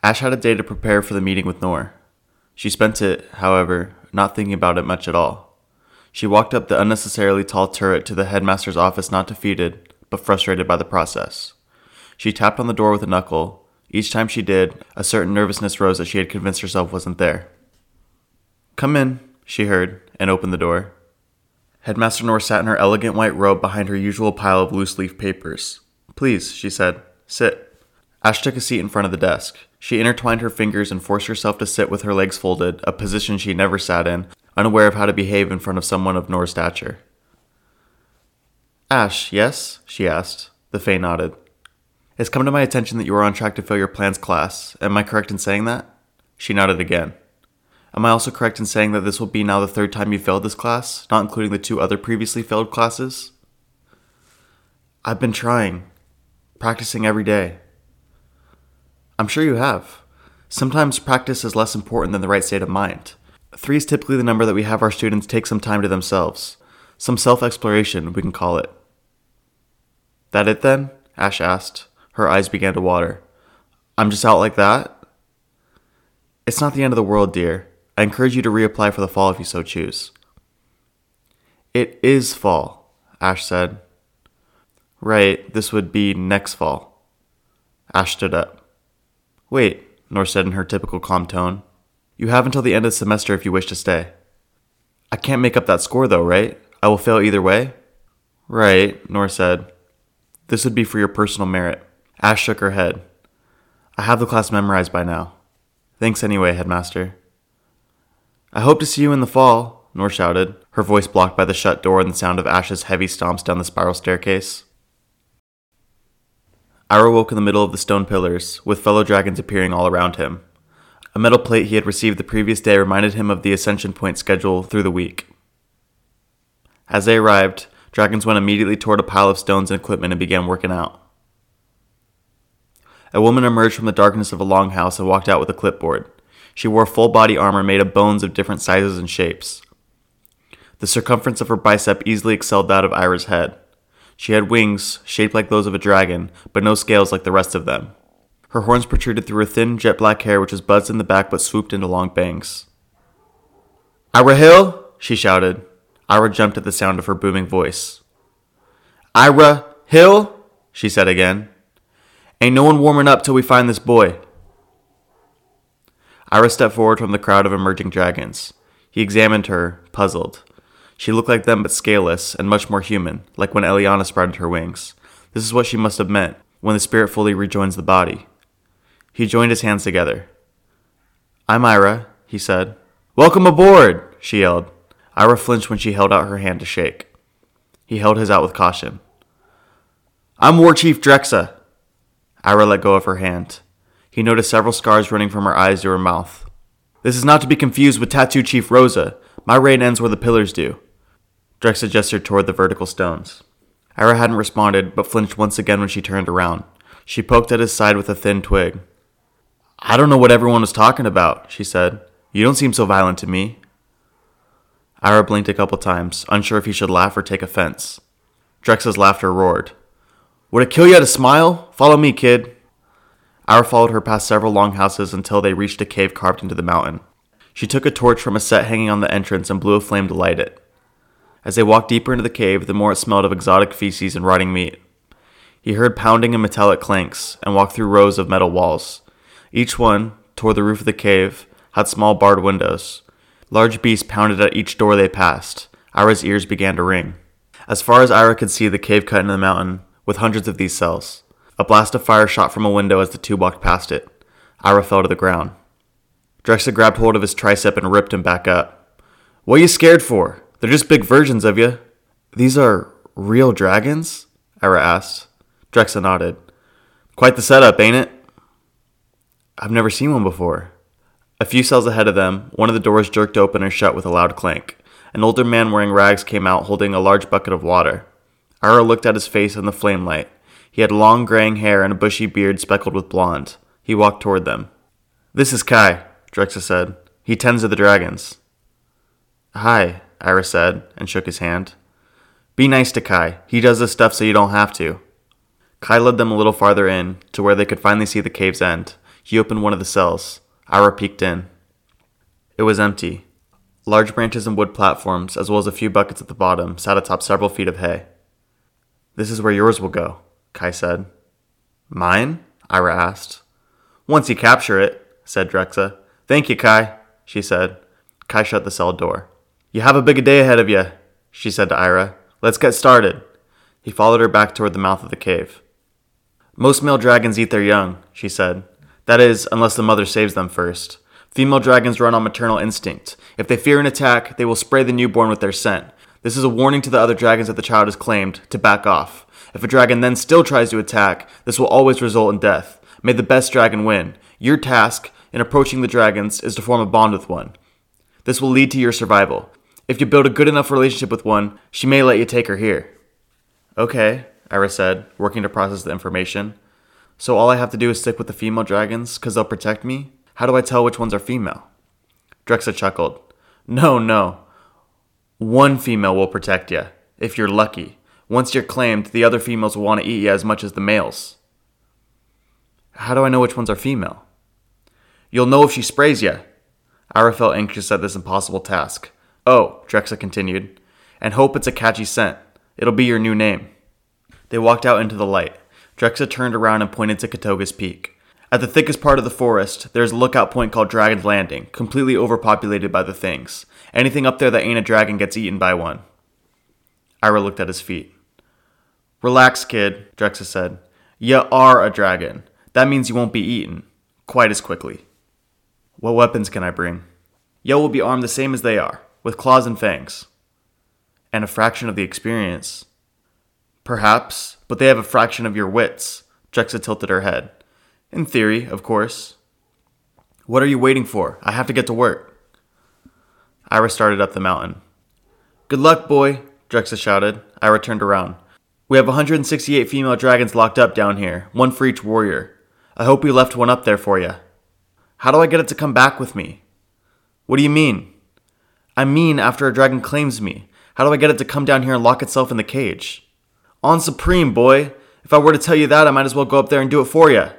Ash had a day to prepare for the meeting with Nor. She spent it, however, not thinking about it much at all. She walked up the unnecessarily tall turret to the headmaster's office not defeated, but frustrated by the process. She tapped on the door with a knuckle. Each time she did, a certain nervousness rose that she had convinced herself wasn't there. "Come in," she heard, and opened the door. Headmaster Nor sat in her elegant white robe behind her usual pile of loose-leaf papers. "Please," she said, "sit." Ash took a seat in front of the desk. She intertwined her fingers and forced herself to sit with her legs folded, a position she never sat in, unaware of how to behave in front of someone of Nor's stature. "Ash, yes?" she asked. The Fae nodded. "It's come to my attention that you are on track to fail your plans class. Am I correct in saying that?" She nodded again. "Am I also correct in saying that this will be now the third time you failed this class, not including the 2 other previously failed classes?" "I've been trying. Practicing every day." "I'm sure you have. Sometimes practice is less important than the right state of mind. 3 is typically the number that we have our students take some time to themselves. Some self-exploration, we can call it." "That it then?" Ash asked. Her eyes began to water. "I'm just out like that?" "It's not the end of the world, dear. I encourage you to reapply for the fall if you so choose." "It is fall," Ash said. "Right, this would be next fall." Ash stood up. "Wait," Nor said in her typical calm tone. "You have until the end of the semester if you wish to stay." "I can't make up that score though, right? I will fail either way?" "Right," Nor said. "This would be for your personal merit." Ash shook her head. "I have the class memorized by now." "Thanks anyway, Headmaster." "I hope to see you in the fall," Nor shouted, her voice blocked by the shut door and the sound of Ash's heavy stomps down the spiral staircase. Ira woke in the middle of the stone pillars, with fellow dragons appearing all around him. A metal plate he had received the previous day reminded him of the ascension point schedule through the week. As they arrived, dragons went immediately toward a pile of stones and equipment and began working out. A woman emerged from the darkness of a longhouse and walked out with a clipboard. She wore full body armor made of bones of different sizes and shapes. The circumference of her bicep easily excelled that of Ira's head. She had wings, shaped like those of a dragon, but no scales like the rest of them. Her horns protruded through her thin, jet-black hair which was buzzed in the back but swooped into long bangs. "Ira Hill!" she shouted. Ira jumped at the sound of her booming voice. "Ira Hill!" she said again. "Ain't no one warming up till we find this boy." Ira stepped forward from the crowd of emerging dragons. He examined her, puzzled. She looked like them but scaleless and much more human, like when Eliana sprouted her wings. This is what she must have meant, when the spirit fully rejoins the body. He joined his hands together. "I'm Ira," he said. "Welcome aboard!" she yelled. Ira flinched when she held out her hand to shake. He held his out with caution. "I'm War Chief Drexa." Ira let go of her hand. He noticed several scars running from her eyes to her mouth. "This is not to be confused with Tattoo Chief Rosa. My reign ends where the pillars do." Drexa gestured toward the vertical stones. Ira hadn't responded, but flinched once again when she turned around. She poked at his side with a thin twig. "I don't know what everyone was talking about," she said. "You don't seem so violent to me." Ira blinked a couple times, unsure if he should laugh or take offense. Drexa's laughter roared. "Would it kill you to smile? Follow me, kid." Ira followed her past several longhouses until they reached a cave carved into the mountain. She took a torch from a set hanging on the entrance and blew a flame to light it. As they walked deeper into the cave, the more it smelled of exotic feces and rotting meat. He heard pounding and metallic clanks and walked through rows of metal walls. Each one, toward the roof of the cave, had small barred windows. Large beasts pounded at each door they passed. Ira's ears began to ring. As far as Ira could see, the cave cut into the mountain, with hundreds of these cells. A blast of fire shot from a window as the two walked past it. Ira fell to the ground. Drexa grabbed hold of his tricep and ripped him back up. "What are you scared for? They're just big versions of you." "These are real dragons?" Ira asked. Drexa nodded. "Quite the setup, ain't it?" "I've never seen one before." A few cells ahead of them, one of the doors jerked open and shut with a loud clank. An older man wearing rags came out holding a large bucket of water. Ira looked at his face in the flame light. He had long graying hair and a bushy beard speckled with blonde. He walked toward them. "This is Kai," Drexa said. "He tends to the dragons." "Hi," Ira said, and shook his hand. "Be nice to Kai. He does this stuff so you don't have to." Kai led them a little farther in, to where they could finally see the cave's end. He opened one of the cells. Ira peeked in. It was empty. Large branches and wood platforms, as well as a few buckets at the bottom, sat atop several feet of hay. "This is where yours will go," Kai said. "Mine?" Ira asked. "Once you capture it," said Drexa. "Thank you, Kai," she said. Kai shut the cell door. "You have a big day ahead of you," she said to Ira. "Let's get started." He followed her back toward the mouth of the cave. "Most male dragons eat their young," she said. "That is, unless the mother saves them first. Female dragons run on maternal instinct. If they fear an attack, they will spray the newborn with their scent. This is a warning to the other dragons that the child is claimed, to back off. If a dragon then still tries to attack, this will always result in death. May the best dragon win. Your task, in approaching the dragons, is to form a bond with one. This will lead to your survival. If you build a good enough relationship with one, she may let you take her here." "Okay," Ira said, working to process the information. "So all I have to do is stick with the female dragons, because they'll protect me? How do I tell which ones are female?" Drexa chuckled. No. One female will protect you, if you're lucky. Once you're claimed, the other females will want to eat you as much as the males." "How do I know which ones are female?" "You'll know if she sprays you." Ira felt anxious at this impossible task. "Oh," Drexa continued, "and hope it's a catchy scent. It'll be your new name." They walked out into the light. Drexa turned around and pointed to Katoga's Peak. At the thickest part of the forest, there's a lookout point called Dragon's Landing, completely overpopulated by the things. Anything up there that ain't a dragon gets eaten by one. Ira looked at his feet. "Relax, kid," Drexa said. "You are a dragon. That means you won't be eaten. Quite as quickly." "What weapons can I bring?" "You will be armed the same as they are, with claws and fangs." "And a fraction of the experience." "Perhaps, but they have a fraction of your wits." Drexa tilted her head. "In theory, of course." "What are you waiting for? I have to get to work." Ira started up the mountain. "Good luck, boy," Drexa shouted. Ira turned around. "We have 168 female dragons locked up down here, one for each warrior. I hope we left one up there for you." "How do I get it to come back with me?" "What do you mean?" "I mean, after a dragon claims me, how do I get it to come down here and lock itself in the cage?" "On Supreme, boy! If I were to tell you that, I might as well go up there and do it for you."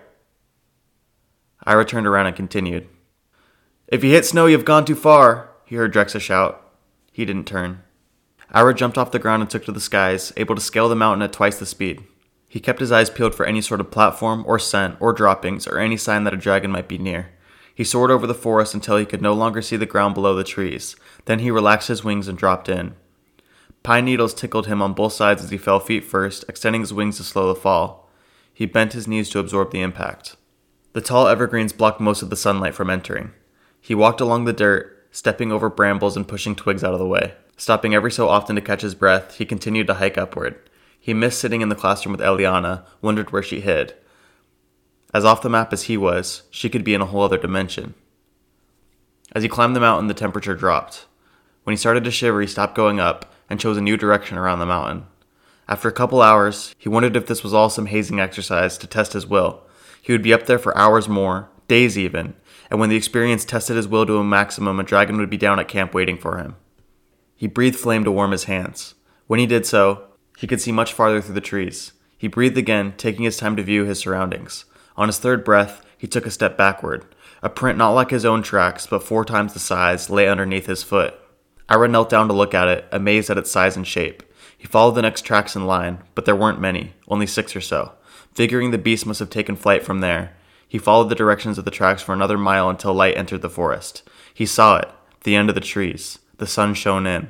Ira turned around and continued. "If you hit snow, you've gone too far," he heard Drexa shout. He didn't turn. Ira jumped off the ground and took to the skies, able to scale the mountain at twice the speed. He kept his eyes peeled for any sort of platform or scent or droppings or any sign that a dragon might be near. He soared over the forest until he could no longer see the ground below the trees. Then he relaxed his wings and dropped in. Pine needles tickled him on both sides as he fell feet first, extending his wings to slow the fall. He bent his knees to absorb the impact. The tall evergreens blocked most of the sunlight from entering. He walked along the dirt, stepping over brambles and pushing twigs out of the way. Stopping every so often to catch his breath, he continued to hike upward. He missed sitting in the classroom with Eliana, wondered where she hid. As off the map as he was, she could be in a whole other dimension. As he climbed the mountain, the temperature dropped. When he started to shiver, he stopped going up and chose a new direction around the mountain. After a couple hours, he wondered if this was all some hazing exercise to test his will. He would be up there for hours more, days even, and when the experience tested his will to a maximum, a dragon would be down at camp waiting for him. He breathed flame to warm his hands. When he did so, he could see much farther through the trees. He breathed again, taking his time to view his surroundings. On his third breath, he took a step backward. A print not like his own tracks, but 4 times the size, lay underneath his foot. Ira knelt down to look at it, amazed at its size and shape. He followed the next tracks in line, but there weren't many, only 6 or so. Figuring the beast must have taken flight from there, he followed the directions of the tracks for another mile until light entered the forest. He saw it, the end of the trees. The sun shone in.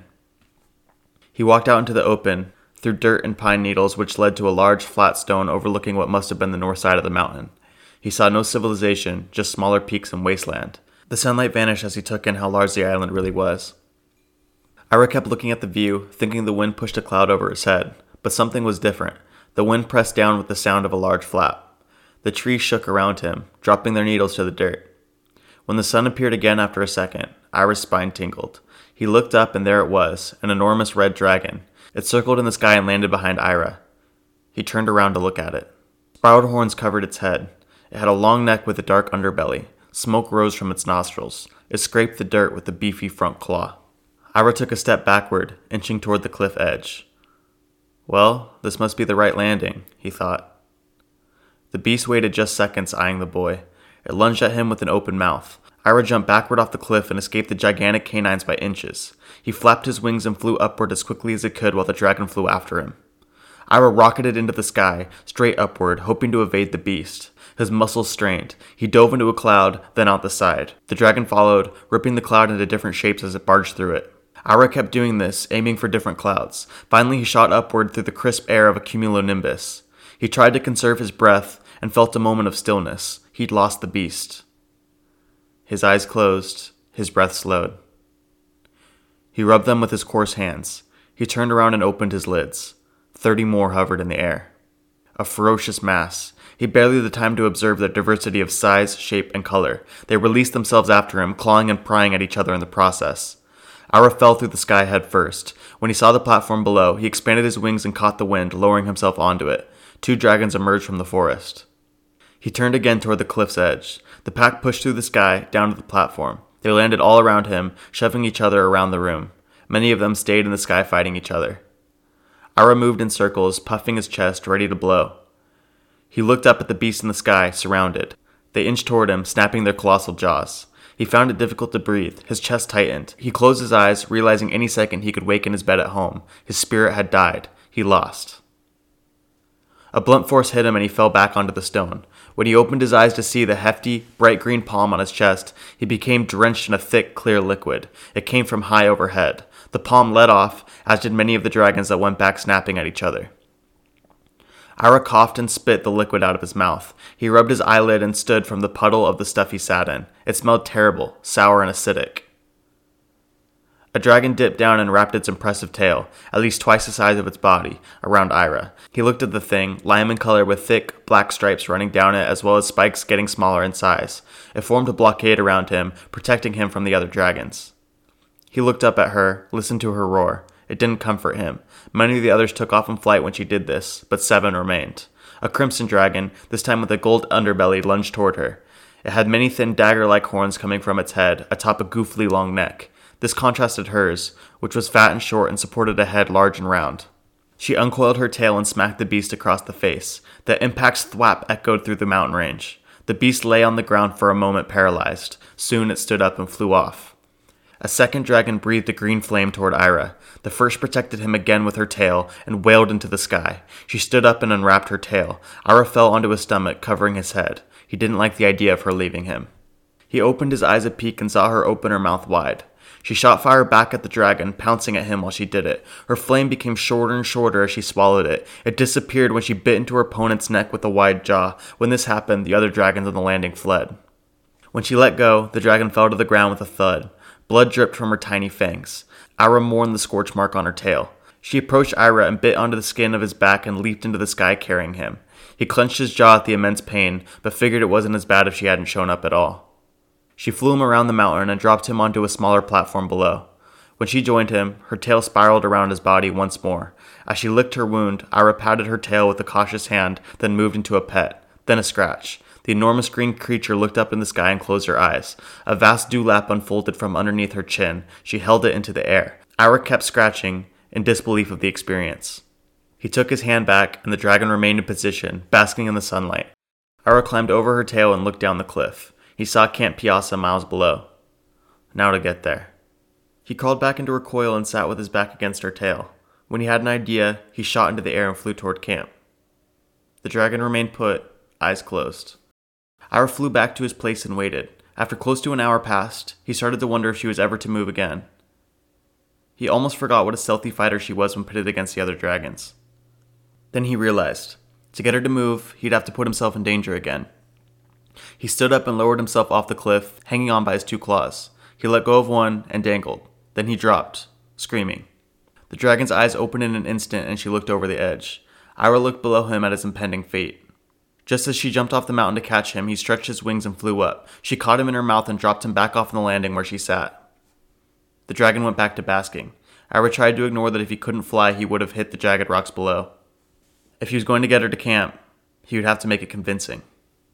He walked out into the open, through dirt and pine needles, which led to a large flat stone overlooking what must have been the north side of the mountain. He saw no civilization, just smaller peaks and wasteland. The sunlight vanished as he took in how large the island really was. Ira kept looking at the view, thinking the wind pushed a cloud over his head, but something was different. The wind pressed down with the sound of a large flap. The trees shook around him, dropping their needles to the dirt. When the sun appeared again after a second, Ira's spine tingled. He looked up and there it was, an enormous red dragon. It circled in the sky and landed behind Ira. He turned around to look at it. Spiraled horns covered its head. It had a long neck with a dark underbelly. Smoke rose from its nostrils. It scraped the dirt with a beefy front claw. Ira took a step backward, inching toward the cliff edge. Well, this must be the right landing, he thought. The beast waited just seconds, eyeing the boy. It lunged at him with an open mouth. Ira jumped backward off the cliff and escaped the gigantic canines by inches. He flapped his wings and flew upward as quickly as he could while the dragon flew after him. Ira rocketed into the sky, straight upward, hoping to evade the beast. His muscles strained. He dove into a cloud, then out the side. The dragon followed, ripping the cloud into different shapes as it barged through it. Ira kept doing this, aiming for different clouds. Finally, he shot upward through the crisp air of a cumulonimbus. He tried to conserve his breath and felt a moment of stillness. He'd lost the beast. His eyes closed, his breath slowed. He rubbed them with his coarse hands. He turned around and opened his lids. 30 more hovered in the air. A ferocious mass. He barely had the time to observe their diversity of size, shape, and color. They released themselves after him, clawing and prying at each other in the process. Ira fell through the sky head first. When he saw the platform below, he expanded his wings and caught the wind, lowering himself onto it. 2 dragons emerged from the forest. He turned again toward the cliff's edge. The pack pushed through the sky, down to the platform. They landed all around him, shoving each other around the room. Many of them stayed in the sky fighting each other. Ira moved in circles, puffing his chest, ready to blow. He looked up at the beast in the sky, surrounded. They inched toward him, snapping their colossal jaws. He found it difficult to breathe. His chest tightened. He closed his eyes, realizing any second he could wake in his bed at home. His spirit had died. He lost. A blunt force hit him and he fell back onto the stone. When he opened his eyes to see the hefty, bright green palm on his chest, he became drenched in a thick, clear liquid. It came from high overhead. The palm let off, as did many of the dragons that went back snapping at each other. Ira coughed and spit the liquid out of his mouth. He rubbed his eyelid and stood from the puddle of the stuff he sat in. It smelled terrible, sour and acidic. A dragon dipped down and wrapped its impressive tail, at least twice the size of its body, around Ira. He looked at the thing, lime in color with thick, black stripes running down it as well as spikes getting smaller in size. It formed a blockade around him, protecting him from the other dragons. He looked up at her, listened to her roar. It didn't comfort him. Many of the others took off in flight when she did this, but 7 remained. A crimson dragon, this time with a gold underbelly, lunged toward her. It had many thin dagger-like horns coming from its head, atop a goofily long neck. This contrasted hers, which was fat and short and supported a head large and round. She uncoiled her tail and smacked the beast across the face. The impact's thwap echoed through the mountain range. The beast lay on the ground for a moment paralyzed. Soon it stood up and flew off. A second dragon breathed a green flame toward Ira. The first protected him again with her tail and wailed into the sky. She stood up and unwrapped her tail. Ira fell onto his stomach, covering his head. He didn't like the idea of her leaving him. He opened his eyes a peek and saw her open her mouth wide. She shot fire back at the dragon, pouncing at him while she did it. Her flame became shorter and shorter as she swallowed it. It disappeared when she bit into her opponent's neck with a wide jaw. When this happened, the other dragons on the landing fled. When she let go, the dragon fell to the ground with a thud. Blood dripped from her tiny fangs. Ira mourned the scorch mark on her tail. She approached Ira and bit onto the skin of his back and leaped into the sky carrying him. He clenched his jaw at the immense pain, but figured it wasn't as bad if she hadn't shown up at all. She flew him around the mountain and dropped him onto a smaller platform below. When she joined him, her tail spiraled around his body once more. As she licked her wound, Ira patted her tail with a cautious hand, then moved into a pet, then a scratch. The enormous green creature looked up in the sky and closed her eyes. A vast dewlap unfolded from underneath her chin. She held it into the air. Ira kept scratching, in disbelief of the experience. He took his hand back, and the dragon remained in position, basking in the sunlight. Ira climbed over her tail and looked down the cliff. He saw Camp Piazza miles below. Now to get there. He crawled back into her coil and sat with his back against her tail. When he had an idea, he shot into the air and flew toward camp. The dragon remained put, eyes closed. Ira flew back to his place and waited. After close to an hour passed, he started to wonder if she was ever to move again. He almost forgot what a stealthy fighter she was when pitted against the other dragons. Then he realized, to get her to move, he'd have to put himself in danger again. He stood up and lowered himself off the cliff, hanging on by his 2 claws. He let go of one and dangled. Then he dropped, screaming. The dragon's eyes opened in an instant and she looked over the edge. Ira looked below him at his impending fate. Just as she jumped off the mountain to catch him, he stretched his wings and flew up. She caught him in her mouth and dropped him back off on the landing where she sat. The dragon went back to basking. Ira tried to ignore that if he couldn't fly, he would have hit the jagged rocks below. If he was going to get her to camp, he would have to make it convincing.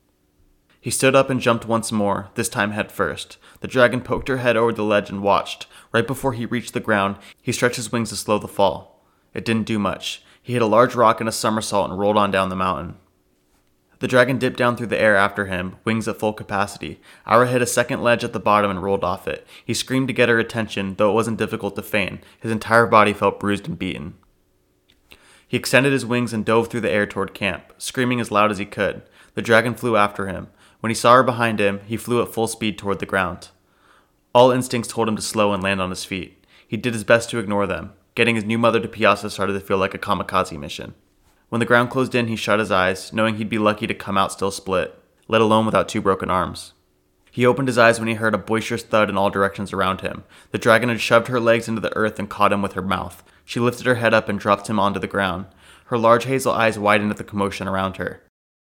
He stood up and jumped once more, this time head first. The dragon poked her head over the ledge and watched. Right before he reached the ground, he stretched his wings to slow the fall. It didn't do much. He hit a large rock in a somersault and rolled on down the mountain. The dragon dipped down through the air after him, wings at full capacity. Ira hit a second ledge at the bottom and rolled off it. He screamed to get her attention, though it wasn't difficult to feign. His entire body felt bruised and beaten. He extended his wings and dove through the air toward camp, screaming as loud as he could. The dragon flew after him. When he saw her behind him, he flew at full speed toward the ground. All instincts told him to slow and land on his feet. He did his best to ignore them. Getting his new mother to Piazza started to feel like a kamikaze mission. When the ground closed in, he shut his eyes, knowing he'd be lucky to come out still split, let alone without 2 broken arms. He opened his eyes when he heard a boisterous thud in all directions around him. The dragon had shoved her legs into the earth and caught him with her mouth. She lifted her head up and dropped him onto the ground. Her large hazel eyes widened at the commotion around her.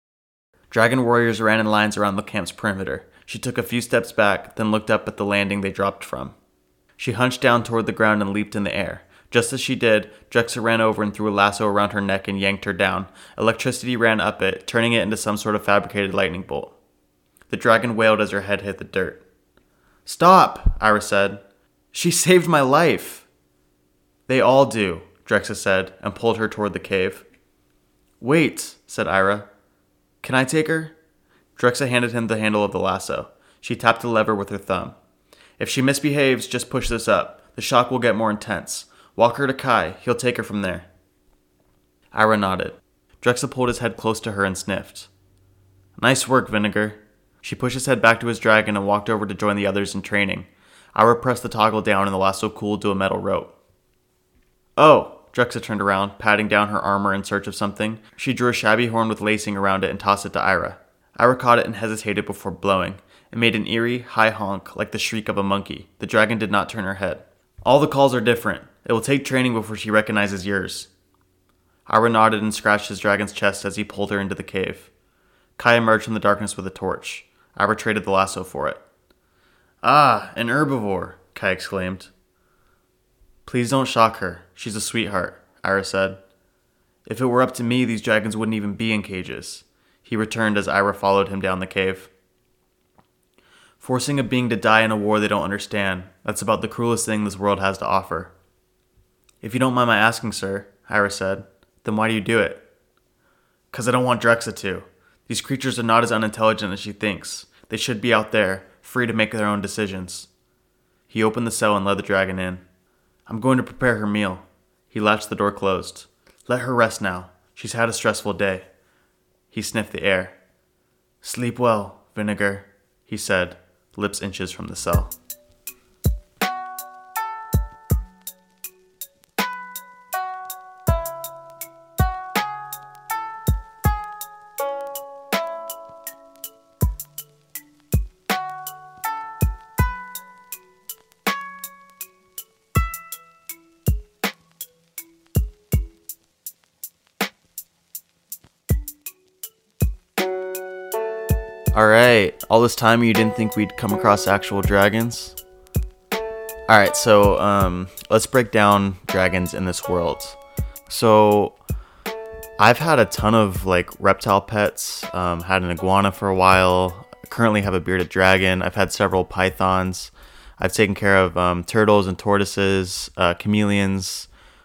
Dragon warriors ran in lines around the camp's perimeter. She took a few steps back, then looked up at the landing they dropped from. She hunched down toward the ground and leaped in the air. Just as she did, Drexa ran over and threw a lasso around her neck and yanked her down. Electricity ran up it, turning it into some sort of fabricated lightning bolt. The dragon wailed as her head hit the dirt. "Stop," Ira said. "She saved my life." "They all do," Drexa said, and pulled her toward the cave. "Wait," said Ira. "Can I take her?" Drexa handed him the handle of the lasso. She tapped the lever with her thumb. "If she misbehaves, just push this up. The shock will get more intense. Walk her to Kai. He'll take her from there." Ira nodded. Drexa pulled his head close to her and sniffed. "Nice work, Vinegar." She pushed his head back to his dragon and walked over to join the others in training. Ira pressed the toggle down and the lasso cooled to a metal rope. "Oh," Drexa turned around, patting down her armor in search of something. She drew a shabby horn with lacing around it and tossed it to Ira. Ira caught it and hesitated before blowing. It made an eerie, high honk, like the shriek of a monkey. The dragon did not turn her head. "All the calls are different. It will take training before she recognizes yours." Ira nodded and scratched his dragon's chest as he pulled her into the cave. Kai emerged from the darkness with a torch. Ira traded the lasso for it. "Ah, an herbivore," Kai exclaimed. "Please don't shock her. She's a sweetheart," Ira said. "If it were up to me, these dragons wouldn't even be in cages." He returned as Ira followed him down the cave. "Forcing a being to die in a war they don't understand, that's about the cruelest thing this world has to offer." "If you don't mind my asking, sir," Ira said, "then why do you do it?" "'Cause I don't want Drexa to. These creatures are not as unintelligent as she thinks. They should be out there, free to make their own decisions." He opened the cell and led the dragon in. "I'm going to prepare her meal." He latched the door closed. "Let her rest now. She's had a stressful day." He sniffed the air. "Sleep well, Vinegar," he said, lips inches from the cell. Alright, all this time you didn't think we'd come across actual dragons? Alright, so let's break down dragons in this world. So I've had a ton of reptile pets, had an iguana for a while, currently have a bearded dragon, I've had several pythons, I've taken care of turtles and tortoises, chameleons,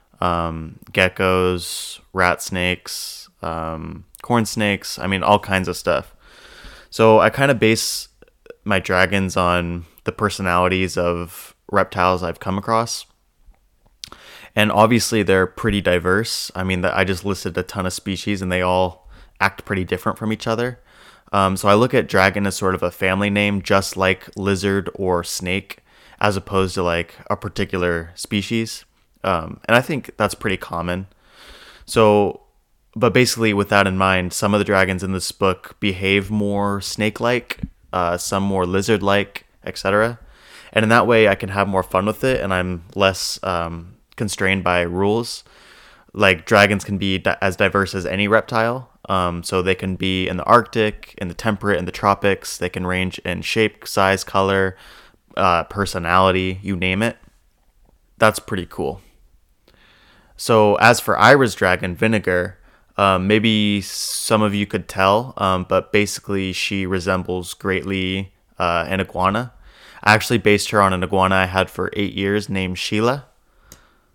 geckos, rat snakes, corn snakes, all kinds of stuff. So I kind of base my dragons on the personalities of reptiles I've come across. And obviously they're pretty diverse. I just listed a ton of species and they all act pretty different from each other. So I look at dragon as sort of a family name, just like lizard or snake, as opposed to a particular species. And I think that's pretty common. But basically, with that in mind, some of the dragons in this book behave more snake-like, some more lizard-like, etc. And in that way, I can have more fun with it, and I'm less constrained by rules. Dragons can be as diverse as any reptile. So they can be in the Arctic, in the temperate, in the tropics. They can range in shape, size, color, personality, you name it. That's pretty cool. So as for Ira's dragon, Vinegar, maybe some of you could tell, but basically she resembles greatly an iguana. I actually based her on an iguana I had for 8 years named Sheila.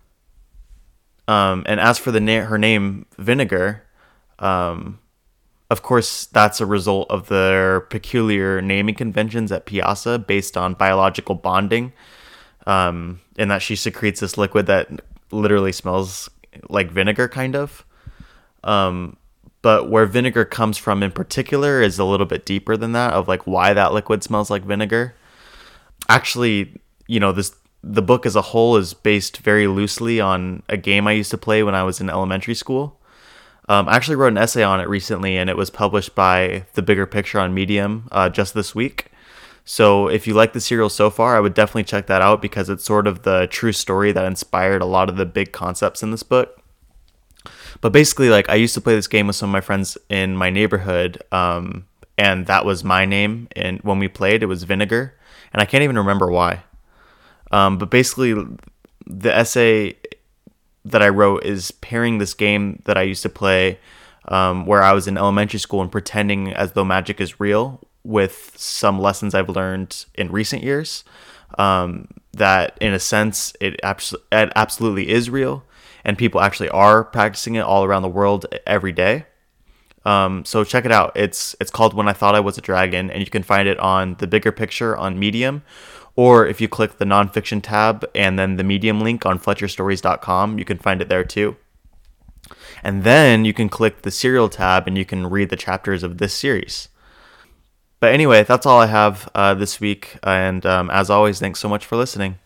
And as for her name, Vinegar, Of course, that's a result of their peculiar naming conventions at Piazza based on biological bonding, in that she secretes this liquid that literally smells like vinegar, kind of. But where vinegar comes from in particular is a little bit deeper than that, of like why that liquid smells like vinegar. Actually, the book as a whole is based very loosely on a game I used to play when I was in elementary school. I actually wrote an essay on it recently, and it was published by The Bigger Picture on Medium just this week. So if you like the serial so far, I would definitely check that out, because it's sort of the true story that inspired a lot of the big concepts in this book. But basically, like, I used to play this game with some of my friends in my neighborhood, and that was my name. And when we played, it was Vinegar, and I can't even remember why. But basically, the essay that I wrote is pairing this game that I used to play, where I was in elementary school, and pretending as though magic is real, with some lessons I've learned in recent years, that in a sense it absolutely is real, and people actually are practicing it all around the world every day. So check it out. It's called When I Thought I Was a Dragon, and you can find it on The Bigger Picture on Medium, or if you click the nonfiction tab and then the Medium link on FletcherStories.com, you can find it there too. And then you can click the serial tab and you can read the chapters of this series. But anyway, that's all I have this week. And as always, thanks so much for listening.